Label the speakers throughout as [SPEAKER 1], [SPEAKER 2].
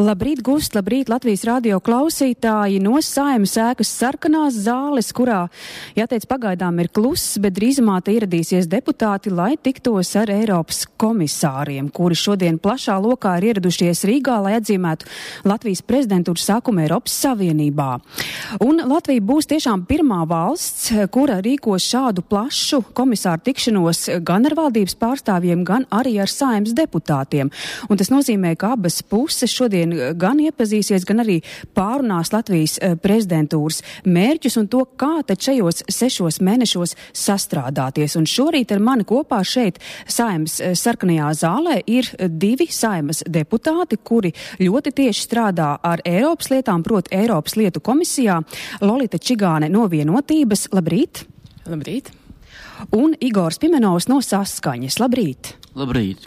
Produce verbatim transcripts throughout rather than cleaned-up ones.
[SPEAKER 1] Labrīt, Gust, labrīt, Latvijas radio klausītāji no Saeimas ēkas sarkanās zāles, kurā, jāteic, pagaidām ir kluss, bet drīzumā te ieradīsies deputāti, lai tiktos ar Eiropas komisāriem, kuri šodien plašā lokā ir ieradušies Rīgā, lai atzīmētu Latvijas prezidentūras sākumu Eiropas Savienībā. Un Latvija būs tiešām pirmā valsts, kura rīkos šādu plašu komisāru tikšanos gan ar valdības pārstāvjiem, gan arī ar Saeimas deputātiem. Un tas nozīmē, ka abas puses šodien gan iepazīsies, gan arī pārunās Latvijas prezidentūras mērķus un to, kā tad šajos sešos mēnešos sastrādāties. Un šorīt ar mani kopā šeit Saeimas sarkanajā zālē ir divi Saeimas deputāti, kuri ļoti tieši strādā ar Eiropas lietām, proti Eiropas lietu komisijā. Lolita Čigāne no Vienotības. Labrīt!
[SPEAKER 2] Labrīt!
[SPEAKER 1] Un Igors Pimenovs no Saskaņas. Labrīt!
[SPEAKER 3] Labrīt!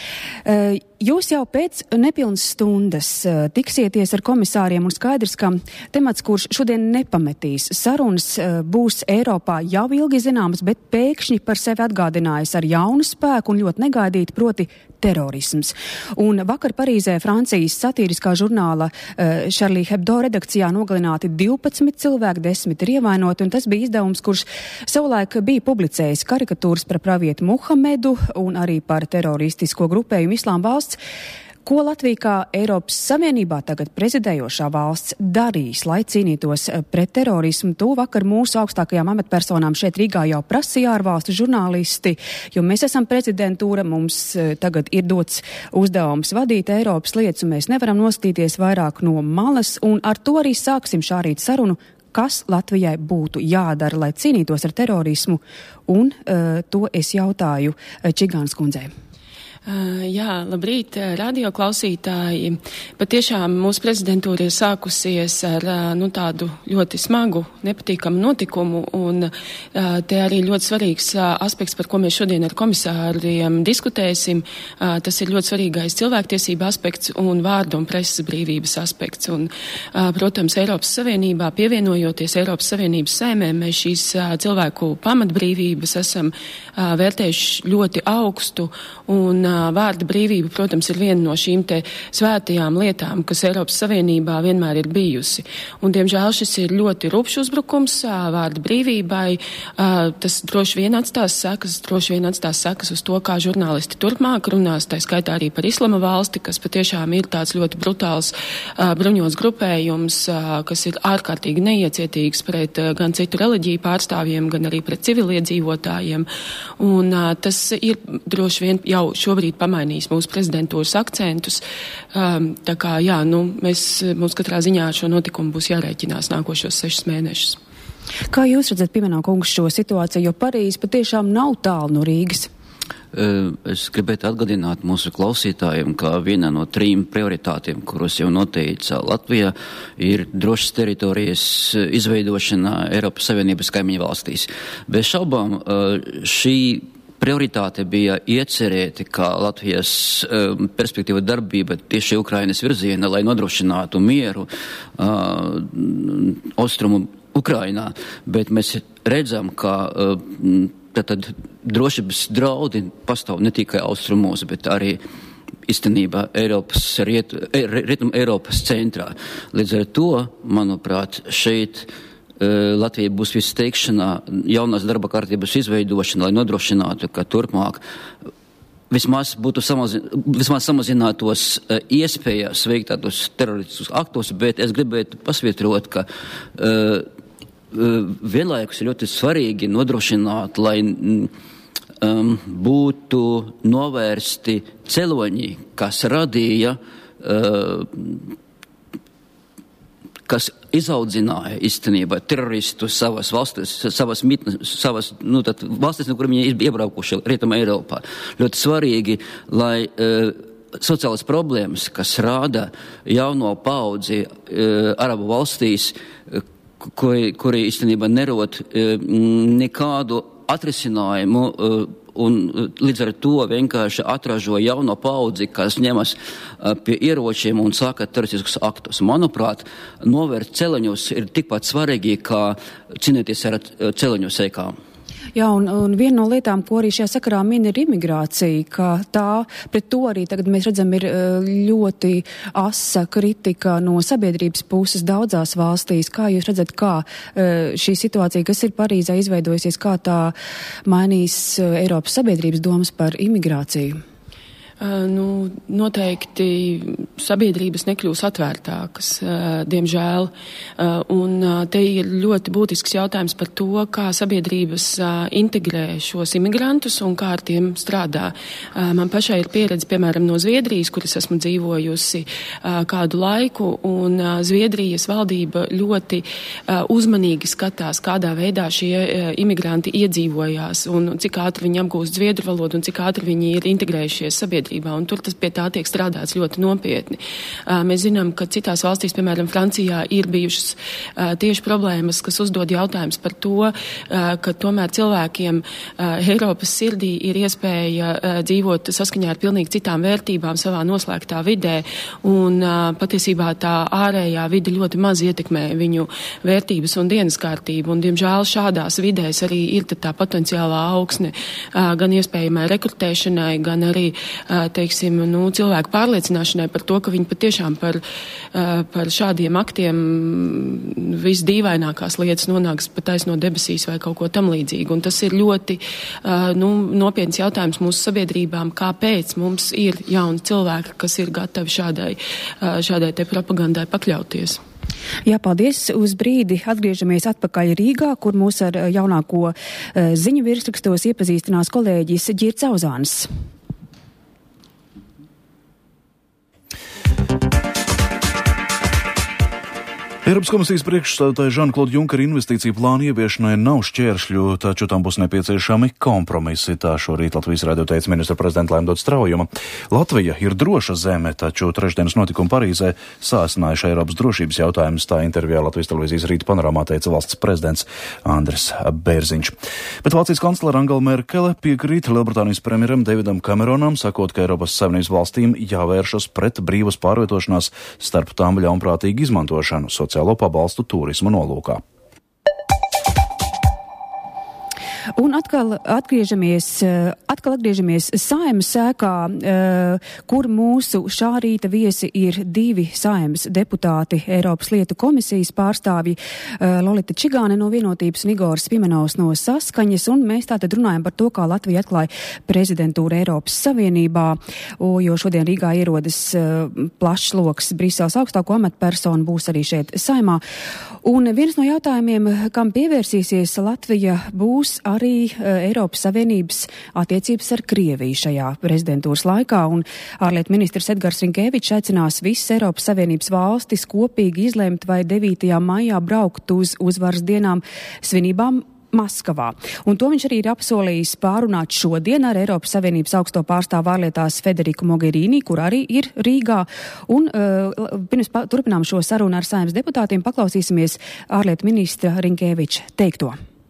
[SPEAKER 1] Jūs jau pēc nepilnas stundas tiksieties ar komisāriem un skaidrs, ka temats, kurš šodien nepametīs sarunas, būs Eiropā jau ilgi zināms, bet pēkšņi par sevi atgādinājis ar jaunu spēku un ļoti negaidīt, proti terorisms. Un vakar Parīzē Francijas satīriskā žurnāla Charlie Hebdo redakcijā nogalināti divpadsmit cilvēki, desmit ir ievainoti, un tas bija izdevums, kurš savulaik bija publicējis karikatūras par pravietu Muhamedu un arī par teroristisko grupējumu Islāma valsts. Ko Latvija kā Eiropas Savienībā tagad prezidējošā valsts darīs, lai cīnītos pret terorismu? To vakar mūsu augstākajām amatpersonām šeit Rīgā jau prasīja ārvalstu žurnālisti, jo mēs esam prezidentūra, mums tagad ir dots uzdevums vadīt Eiropas lietas, un mēs nevaram nostīties vairāk no malas, un ar to arī sāksim šā rīta sarunu, kas Latvijai būtu jādara, lai cīnītos ar terorismu, un uh, to es jautāju Čigānas kundzei.
[SPEAKER 2] Uh, jā, labrīt, radio klausītāji. Patiešām mūsu prezidentūra ir sākusies ar uh, nu, tādu ļoti smagu, nepatīkamu notikumu, un uh, te arī ļoti svarīgs uh, aspekts, par ko mēs šodien ar komisāriem diskutēsim. Uh, tas ir ļoti svarīgais cilvēktiesība aspekts un vārdu un preses brīvības aspekts. Un, uh, protams, Eiropas Savienībā, pievienojoties Eiropas Savienības saimēm, mēs šīs uh, cilvēku pamatbrīvības esam uh, vērtējuši ļoti augstu, un vārda brīvība, protams, ir viena no šīm te svētajām lietām, kas Eiropas Savienībā vienmēr ir bijusi. Un, diemžēl, šis ir ļoti rupšs uzbrukums vārda brīvībai. Tas droši vien atstās sekas, droši vien atstās sekas uz to, kā žurnālisti turpmāk runās, tā skaitā arī par Islama valsti, kas patiešām ir tāds ļoti brutāls bruņots grupējums, kas ir ārkārtīgi neiecietīgs pret gan citu reliģiju pārstāvjiem, gan arī pret civiliedzīvotājiem. Un tas ir droši vien jau šobrīd pamainījis mūsu prezidentūras akcentus. Um, tā kā, jā, nu, mēs, mums katrā ziņā ar šo notikumu būs jārēķinās nākošos sešus mēnešus.
[SPEAKER 1] Kā jūs redzat, Pimenov kungs, šo situāciju, jo Parīze patiešām nav tālu no Rīgas?
[SPEAKER 3] Es gribētu atgādināt mūsu klausītājiem, ka viena no trim prioritātiem, kuros jau noteica Latvija, ir drošas teritorijas izveidošana Eiropas Savienības kaimiņu valstīs. Bez šaubām šī prioritāte bija iecerēti, kā Latvijas um, perspektīva darbība tieši Ukrainas virziena, lai nodrošinātu mieru uh, austrumu Ukrainā, bet mēs redzam, ka uh, tad drošības draudi pastāv ne tikai austrumos, bet arī īstenībā Eiropas, riet, rietum Eiropas centrā. Līdz ar to, manuprāt, šeit Latvija būs visteikšanā jaunās darba kārtības izveidošana, lai nodrošinātu, ka turpmāk vismaz būtu samazi, vismaz samazinātos iespējas veikt tādus teroristus aktus, bet es gribētu pasvietrot, ka uh, vienlaikus ir ļoti svarīgi nodrošināt, lai um, būtu novērsti celoņi, kas radīja uh, kas izaudzināja īstenībā teroristu savas valstis, savas mitnes, savas, nu, tad valstis, no kuriem viņi iebraukuši Rietumā Eiropā. Ļoti svarīgi, lai uh, sociālas problēmas, kas rāda jauno paudzi uh, Arabu valstīs, uh, kuri, kuri īstenībā nerod uh, nekādu atrisinājumu, uh, un līdz ar to vienkārši atražo jauno paudzi, kas ņemas pie ieročiem un sāka teroristiskus aktus. Manuprāt, novērst celeņus ir tikpat svarīgi, kā cīnīties ar celeņu sekām.
[SPEAKER 1] Jā, un, un viena no lietām, ko arī šajā sakarā min, ir imigrācija, ka tā pret to arī tagad mēs redzam ir ļoti asa kritika no sabiedrības puses daudzās valstīs. Kā jūs redzat, kā šī situācija, kas ir Parīzē izveidojusies, kā tā mainīs Eiropas sabiedrības domas par imigrāciju?
[SPEAKER 2] Uh, nu, noteikti sabiedrības nekļūs atvērtākas, uh, diemžēl. Uh, un uh, te ir ļoti būtisks jautājums par to, kā sabiedrības uh, integrē šos imigrantus un kā ar tiem strādā. Uh, man pašai ir pieredze, piemēram, no Zviedrijas, kuras esmu dzīvojusi uh, kādu laiku, un uh, Zviedrijas valdība ļoti uh, uzmanīgi skatās, kādā veidā šie uh, imigranti iedzīvojās un cik ātri viņi apgūst zviedru valodu un cik ātri viņi ir integrējušies sabiedrībā. Un tur tas pie tā tiek strādāts ļoti nopietni. Uh, mēs zinām, ka citās valstīs, piemēram, Francijā, ir bijušas uh, tieši problēmas, kas uzdod jautājums par to, uh, ka tomēr cilvēkiem uh, Eiropas sirdī ir iespēja uh, dzīvot saskaņā ar pilnīgi citām vērtībām savā noslēgtā vidē, un uh, patiesībā tā ārējā vide ļoti maz ietekmē viņu vērtības un dienas kārtību, un diemžēl šādās vidēs arī ir tā potenciālā augsne uh, gan iespējamai rekrutēšanai, gan arī uh, teiksim, nu, cilvēku pārliecināšanai par to, ka viņi patiešām par, par šādiem aktiem visdīvainākās lietas nonāks pat taisno debesīs vai kaut ko tam līdzīgu. Un tas ir ļoti nu, nopietns jautājums mūsu sabiedrībām, kāpēc mums ir jauni cilvēki, kas ir gatavi šādai, šādai te propagandai pakļauties.
[SPEAKER 1] Jā, paldies. Uz brīdi atgriežamies atpakaļ Rīgā, kur mūs ar jaunāko ziņu virsrakstos iepazīstinās kolēģis Ģirds Auzāns.
[SPEAKER 4] Eiropas komisijas priekšstādātāja Žana-Klauda Junkera investīciju plāna ieviešanai nav šķēršļu, taču tam būs nepieciešami kompromisi. Tā šorīt Latvijas radio teica ministra prezidenta Laimdota Straujuma. Latvija ir droša zeme, taču trešdienas notikumi Parīzē sāsinājuši Eiropas drošības jautājumus. Tā intervijā Latvijas televīzijas Rīta panorāmā teica valsts prezidents Andris Bērziņš. Bet Vācijas kanclere Angela Merkele piekrīt Lielbritānijas premjeram Davidam Cameronam, sakot, ka Eiropas Savienības valstīm jāvēršas pret brīvas pārvietošanās, starp tām ļaunprātīgu izmantošanu sociālo pabalstu turismu nolūkā.
[SPEAKER 1] Un atkal atgriežamies, atkal atgriežamies Saeimas sēkā, kur mūsu šā rīta viesi ir divi Saeimas deputāti, Eiropas lietu komisijas pārstāvji, Lolita Čigāne no Vienotības un Igors Pimenovs no Saskaņas, un mēs tātad runājam par to, kā Latvija atklāja prezidentūru Eiropas Savienībā, jo šodien Rīgā ierodas plašs loks Briseles augstāko amatpersonu, būs arī šeit Saeimā. Un viens no jautājumiem, kam pievērsīsies Latvija, būs arī Eiropas Savienības attiecības ar Krieviju šajā prezidentūras laikā, un ārlietu ministrs Edgars Rinkēvičs aicinās visas Eiropas Savienības valstis kopīgi izlemt, vai devītajā maijā braukt uz uzvaras dienām svinībām Maskavā. Un to viņš arī ir apsolījis pārunāt šodien ar Eiropas Savienības augsto pārstāvu ārlietās Federiku Mogherini, kur arī ir Rīgā. Un uh, pirms pa, turpinām šo sarunu ar Saeimas deputātiem, paklausīsimies ārlietu ministra Rinkēviča teikto.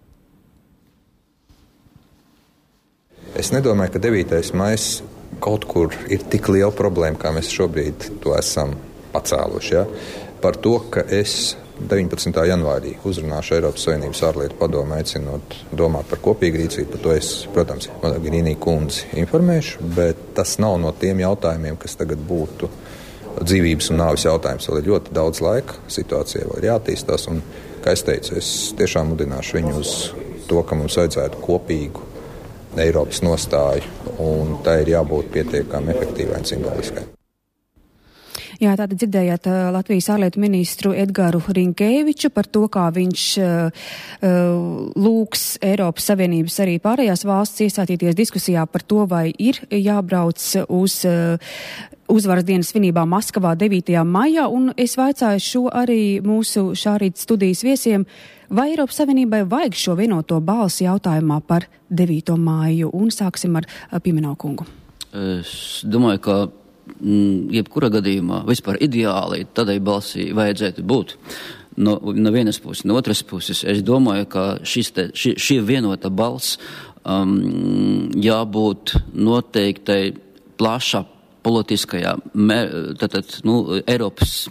[SPEAKER 5] Es nedomāju, ka devītais maijs kaut kur ir tik liela problēma, kā mēs šobrīd to esam pacēluši. Ja? Par to, ka es deviņpadsmitā janvārī uzrunāšu Eiropas Savienības ārlietu padomu, aicinot domāt par kopīgu rīcību. Par to es, protams, Mogherini kundzi informēšu, bet tas nav no tiem jautājumiem, kas tagad būtu dzīvības un nāves jautājums. Vēl ir ļoti daudz laika, situācija vēl ir jātīstās, un, kā es teicu, es tiešām mudināšu viņu uz to, ka mums vajadzētu kopīgu Eiropas nostāju, un tā ir jābūt pietiekami efektīvai un simboliskai.
[SPEAKER 1] Jā, tātad dzirdējāt uh, Latvijas ārlietu ministru Edgaru Rinkēviču par to, kā viņš uh, uh, lūgs Eiropas Savienības arī pārējās valsts iesaistīties diskusijā par to, vai ir jābrauc uz uh, uzvaras dienas svinībām Maskavā devītajā maijā, un es vaicāju šo arī mūsu šā rīta studijas viesiem, vai Eiropas Savienībai vajag šo vienoto balsi jautājumā par devīto māju, un sāksim ar uh, Pimenov kungu.
[SPEAKER 3] Es domāju, ka jebkurā gadījumā vispār ideāli tādai balsī vajadzētu būt. No, no vienas puses, no otras puses, es domāju, ka šis te, ši, šī vienota balss um, jābūt noteiktai plaša politiskajā, tātad, nu, Eiropas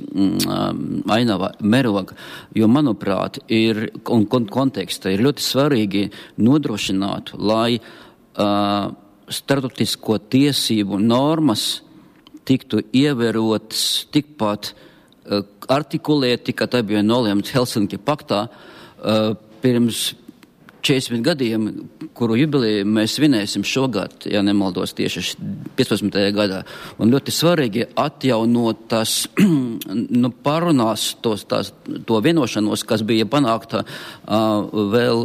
[SPEAKER 3] mm, ainavā mēroga, jo, manuprāt, ir, un konteksta ir ļoti svarīgi nodrošināt, lai uh, starptautisko tiesību normas tiktu ievērotas tikpat uh, artikulēti, kā tā bija nolēmts Helsinki paktā uh, pirms četrdesmit gadiem, kuru jubileju mēs svinēsim šogad, ja nemaldos tieši piecpadsmitajā gadā. Un ļoti svarīgi atjaunot tas, nu, pārunās tos, tās, to vienošanos, kas bija panākta uh, vēl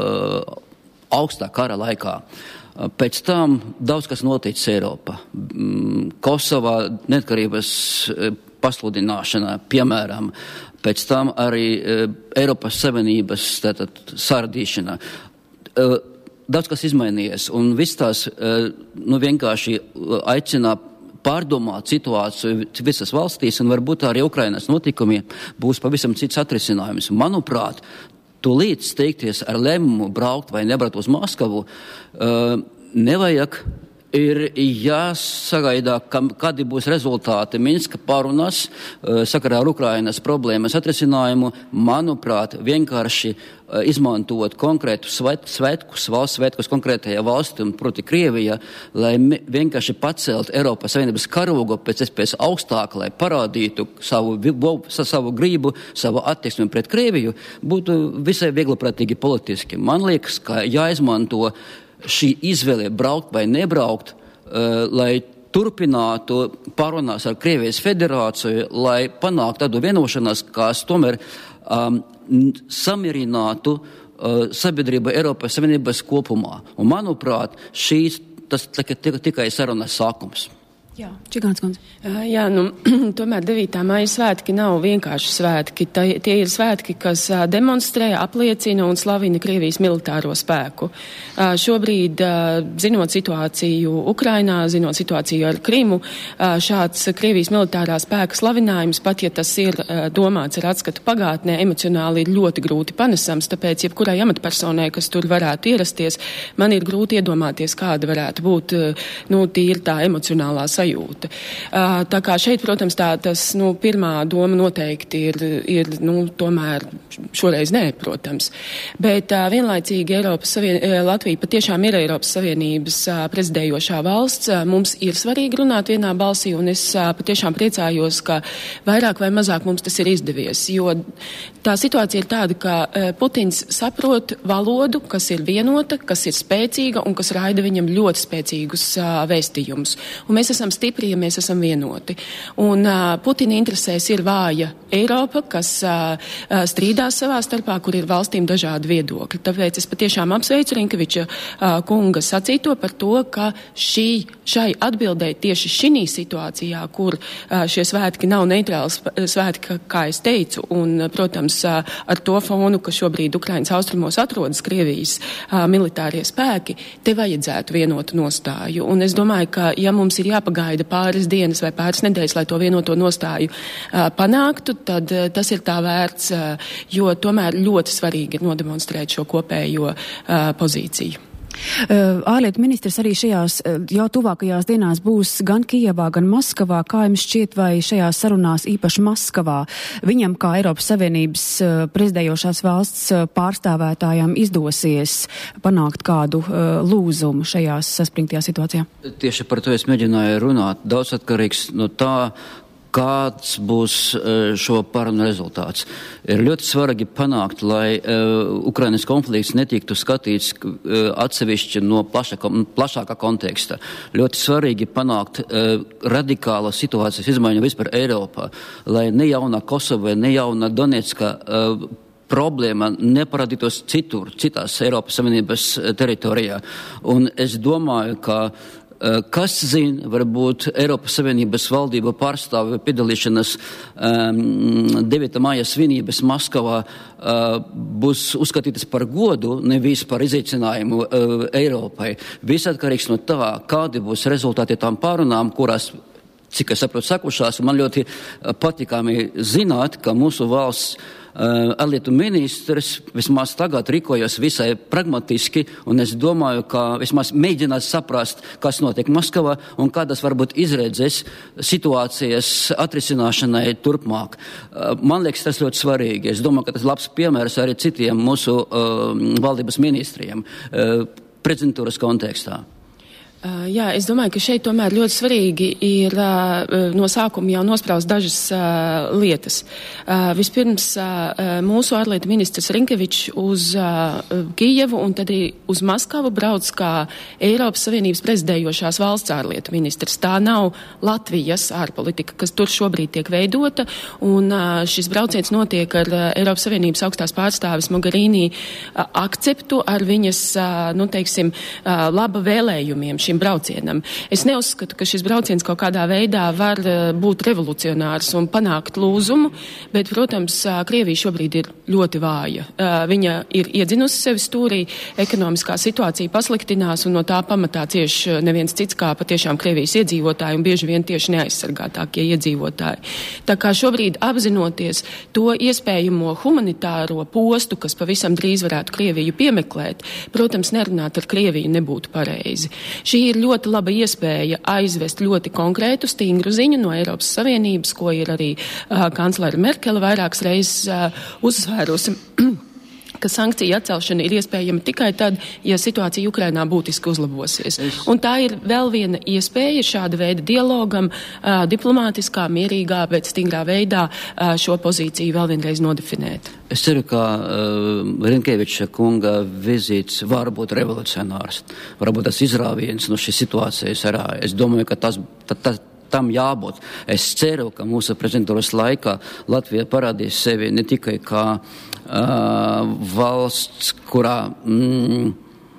[SPEAKER 3] uh, augstā kara laikā. Uh, pēc tam daudz kas noticis Eiropā. Mm, Kosovā neatkarības uh, pasludināšanā, piemēram, pēc tam arī uh, Eiropas Savienības tātad, sārdīšana. Uh, daudz kas izmainījies, un viss tās uh, nu, vienkārši aicina pārdomāt situāciju visas valstīs, un varbūt arī Ukrainas notikumi būs pavisam cits atrisinājums. Manuprāt, tūlīt steigties ar lēmumu braukt vai nebraukt uz Maskavu uh, nevajag. Ir jāsagaida, kādi būs rezultāti Minska pārunās sakarā ar Ukrainas problēmas atrisinājumu. Manuprāt, vienkārši izmantot konkrētu svētkus, valsts svētkus konkrētajā valstī, un proti Krievija, lai vienkārši pacelt Eiropas Savienības karogu pēc iespējas augstāk, lai parādītu savu, savu gribu, savu attieksmi pret Krieviju, būtu visai viegliprātīgi politiski. Man liekas, ka jāizmanto šī izvēle braukt vai nebraukt, uh, lai turpinātu pārunās ar Krievijas federāciju, lai panāktu tādu vienošanos, kas tomēr um, samierinātu uh, sabiedrību Eiropas Savienības kopumā. Un, manuprāt, šīs, tas tikai, tikai sarunas sākums.
[SPEAKER 1] Jā, Čigāns kundze.
[SPEAKER 2] Uh, jā, nu, tomēr devītā maija svētki nav vienkārši svētki. Tā, tie ir svētki, kas uh, demonstrē, apliecina un slavina Krievijas militāro spēku. Uh, šobrīd, uh, zinot situāciju Ukrainā, zinot situāciju ar Krimu, uh, šāds Krievijas militārā spēka slavinājums, pat ja tas ir uh, domāts ar atskatu pagātnē, emocionāli ir ļoti grūti panesams, tāpēc jebkurai amatpersonai, kas tur varētu ierasties, man ir grūti iedomāties, kāda varētu būt, uh, nu, tīri tā emocionālā sajūta. Jūta. Tā kā šeit, protams, tā tas, nu, pirmā doma noteikti ir, ir, nu, tomēr šoreiz nē, protams. Bet vienlaicīgi Eiropas Savien... Latvija patiešām ir Eiropas Savienības prezidējošā valsts. Mums ir svarīgi runāt vienā balsī, un es patiešām priecājos, ka vairāk vai mazāk mums tas ir izdevies, jo tā situācija ir tāda, ka Putins saprot valodu, kas ir vienota, kas ir spēcīga un kas raida viņam ļoti spēcīgus vēstījumus. Un mēs esam stipri, ja mēs esam vienoti. Un uh, Putina interesēs ir vāja Eiropa, kas uh, strīdās savā starpā, kur ir valstīm dažādi viedokļi. Tāpēc es patiešām apsveicu Rinkeviča uh, kunga sacīto par to, ka šī, šai atbildēja tieši šī situācijā, kur uh, šie svētki nav neitrāls svētki, kā es teicu, un, protams, uh, ar to fonu, ka šobrīd Ukrainas austrumos atrodas Krievijas uh, militārie spēki, te vajadzētu vienotu nostāju. Un es domāju, ka, ja mums ir jāpagaida pāris dienas vai pāris nedēļas, lai to vienoto nostāju uh, panāktu, tad uh, tas ir tā vērts, uh, jo tomēr ļoti svarīgi ir nodemonstrēt šo kopējo uh, pozīciju.
[SPEAKER 1] Ārlietu ministrs arī šajās jau tuvākajās dienās būs gan Kijevā, gan Maskavā. Kā jums šķiet, vai šajās sarunās īpaši Maskavā viņam kā Eiropas Savienības prezidējošās valsts pārstāvētājām izdosies panākt kādu lūzumu šajās saspringtajā situācijā? Tieši
[SPEAKER 3] par to es mēģināju runāt. Daudz atkarīgs no tā, kāds būs šo pārunu rezultāts. Ir ļoti svarīgi panākt, lai uh, Ukrainas konflikts netiktu skatīts uh, atsevišķi no plašāka, plašākā konteksta. Ļoti svarīgi panākt uh, radikāla situācijas izmaiņu vispār Eiropā, lai ne jauna Kosova, ne jauna Donetska uh, problēma neparādītos citur, citās Eiropas Savienības teritorijā. Un es domāju, ka kas zina, varbūt Eiropas Savienības valdība pārstāvja piedalīšanas um, devītā maija svinības Maskavā uh, būs uzskatītas par godu, nevis par izaicinājumu uh, Eiropai. Viss atkarīgs no tā, kādi būs rezultāti tām pārunām, kurās cik es saprotu, sakušās. Man ļoti patīkami zināt, ka mūsu valsts uh, ārlietu ministrs vismaz tagad rīkojas visai pragmatiski, un es domāju, ka vismaz mēģinās saprast, kas notiek Maskavā un kādas varbūt izredzes situācijas atrisināšanai turpmāk. Uh, man liekas, tas ļoti svarīgi. Es domāju, ka tas labs piemērs arī citiem mūsu uh, valdības ministriem uh, prezidentūras kontekstā.
[SPEAKER 2] Uh, jā, es domāju, ka šeit tomēr ļoti svarīgi ir uh, no sākuma jau nospraust dažas uh, lietas. Uh, vispirms uh, mūsu ārlietu ministrs Rinkevičs uz uh, Kijevu un tad arī uz Maskavu brauc kā Eiropas Savienības prezidējošās valsts ārlietu ministrs. Tā nav Latvijas ārpolitika, kas tur šobrīd tiek veidota, un uh, šis brauciens notiek ar uh, Eiropas Savienības augstās pārstāvis Mogherini uh, akceptu ar viņas, uh, nu teiksim, uh, laba vēlējumiem šim braucienam. Es neuzskatu, ka šis brauciens kaut kādā veidā var uh, būt revolucionārs un panākt lūzumu, bet, protams, uh, Krievija šobrīd ir ļoti vāja. Uh, viņa ir iedzinusi sevi stūrī, ekonomiskā situācija pasliktinās, un no tā pamatā cieši neviens cits kā patiešām Krievijas iedzīvotāji un bieži vien tieši neaizsargātākie iedzīvotāji. Tā kā šobrīd apzinoties to iespējamo humanitāro postu, kas pavisam drīz varētu Krieviju piemeklēt, protams, nerunāt ar Krieviju nebūtu pareizi. Šī ir ļoti laba iespēja aizvest ļoti konkrētu stingru ziņu no Eiropas Savienības, ko ir arī uh, kanclere Merkele vairākas reizes uh, uzsvērusi, ka sankciju atcelšana ir iespējama tikai tad, ja situācija Ukrainā būtiski uzlabosies. Es... Un tā ir vēl viena iespēja šāda veida dialogam, uh, diplomātiskā, mierīgā, bet stingrā veidā uh, šo pozīciju vēl vienreiz nodefinēt.
[SPEAKER 3] Es ceru, ka uh, Rinkeviča kunga vizītes var būt revolucionārs. Varbūt tas izrāviens no šīs situācijas arī. Es domāju, ka tas, ta, ta, tam jābūt. Es ceru, ka mūsu prezidentūras laikā Latvija parādīs sevi ne tikai kā uh, valsts, kurā mm,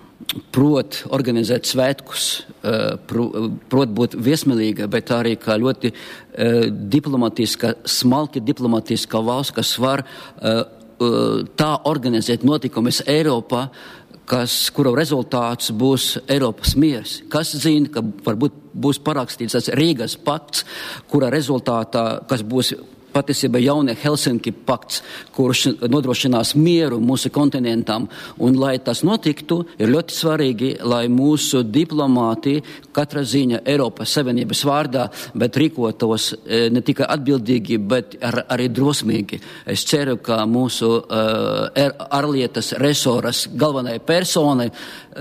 [SPEAKER 3] prot organizēt svētkus, uh, pro, prot būt viesmīlīga, bet arī kā ļoti uh, diplomatiska, smalki diplomatiska valsts, kas var uh, tā organizēt notikumus Eiropā, kas, kuru rezultāts būs Eiropas miers. Kas zina, ka varbūt būs parakstīts tas Rīgas pakts, kura rezultātā, kas būs patiesībā jaunie Helsinki pakts, kurš nodrošinās mieru mūsu kontinentam. Un, lai tas notiktu, ir ļoti svarīgi, lai mūsu diplomāti katra ziņa Eiropas Savienības vārdā, bet rīkotos ne tikai atbildīgi, bet ar, arī drosmīgi. Es ceru, ka mūsu uh, ārlietas resoras galvenai personai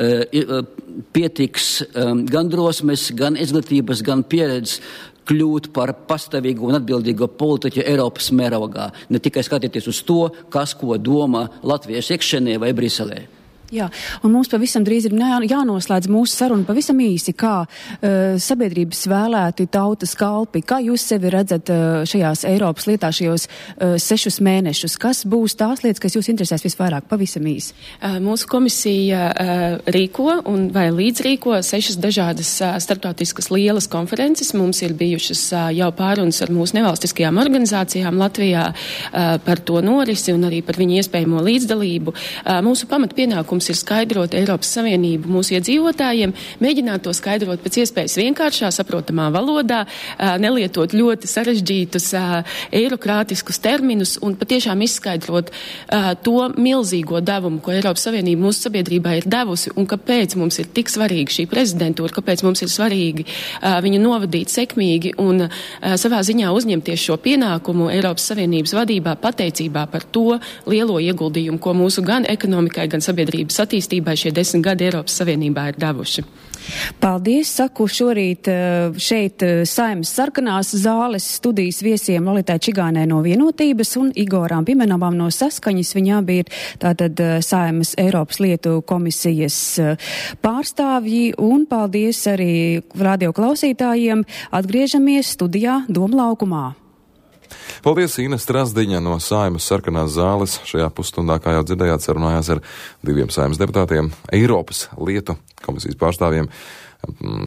[SPEAKER 3] uh, pietiks um, gan drosmes, gan izglītības, gan pieredzes kļūt par pastāvīgu un atbildīgu politiķu Eiropas mērogā. Ne tikai skatīties uz to, kas ko domā Latvijas iekšienē vai Briselē.
[SPEAKER 1] Jā, un mums pavisam drīz ir jānoslēdz mūsu saruna pavisam īsi, kā uh, sabiedrības vēlēti tautas kalpi. Kā jūs sevi redzat uh, šajās Eiropas lietās šajos uh, sešus mēnešus? Kas būs tās lietas, kas jūs interesēs visvairāk? Pavisam īsi.
[SPEAKER 2] Uh, mūsu komisija uh, rīko un vai līdzrīko sešas dažādas uh, starptautiskas lielas konferences. Mums ir bijušas uh, jau pārunas ar mūsu nevalstiskajām organizācijām Latvijā uh, par to norisi un arī par viņu iespējamo līdzdalību. Uh, mūsu pamatpienākums ir skaidrot Eiropas Savienību mūsu iedzīvotājiem, mēģināt to skaidrot pēc iespējas vienkāršā, saprotamā valodā, nelietot ļoti sarežģītus eirokrātiskus terminus un patiešām izskaidrot to milzīgo devumu, ko Eiropas Savienība mūsu sabiedrībā ir devusi un kāpēc mums ir tik svarīga šī prezidentūra, kāpēc mums ir svarīgi viņu novadīt sekmīgi un savā ziņā uzņemties šo pienākumu Eiropas Savienības vadībā pateicībā par to lielo ieguldījumu, ko mūsu gan ekonomikai, gan sabiedrības attīstībai šie desmit gadi Eiropas Savienībā ir devuši.
[SPEAKER 1] Paldies, saku šorīt šeit Saeimas sarkanās zāles studijas viesiem Lolitai Čigānai no Vienotības un Igoram Pimenovām no Saskaņas. Viņa abi ir tātad Saeimas Eiropas lietu komisijas pārstāvji, un paldies arī radio klausītājiem. Atgriežamies studijā Doma laukumā.
[SPEAKER 6] Paldies, Ines Strasdiņa no Saeimas sarkanās zāles. Šajā pusstundā, kā jau dzirdējāt, sarunājās ar diviem Saeimas deputātiem, Eiropas lietu komisijas pārstāvjiem.